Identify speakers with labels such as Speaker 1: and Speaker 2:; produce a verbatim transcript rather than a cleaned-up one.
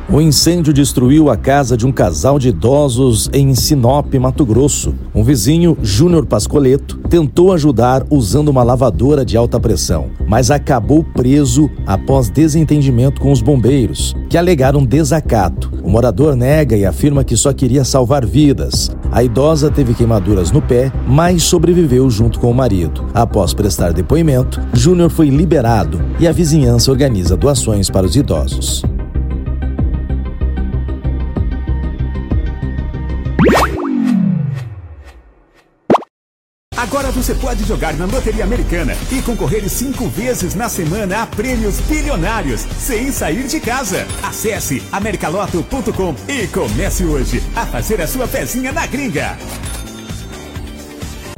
Speaker 1: O incêndio destruiu a casa de um casal de idosos em Sinop, Mato Grosso. Um vizinho, Júnior Pascoleto, tentou ajudar usando uma lavadora de alta pressão, mas acabou preso após desentendimento com os bombeiros, que alegaram desacato. O morador nega e afirma que só queria salvar vidas. A idosa teve queimaduras no pé, mas sobreviveu junto com o marido. Após prestar depoimento, Júnior foi liberado e a vizinhança organiza doações para os idosos.
Speaker 2: Agora você pode jogar na Loteria Americana e concorrer cinco vezes na semana a prêmios bilionários, sem sair de casa. Acesse americaloto ponto com e comece hoje a fazer a sua pezinha na gringa.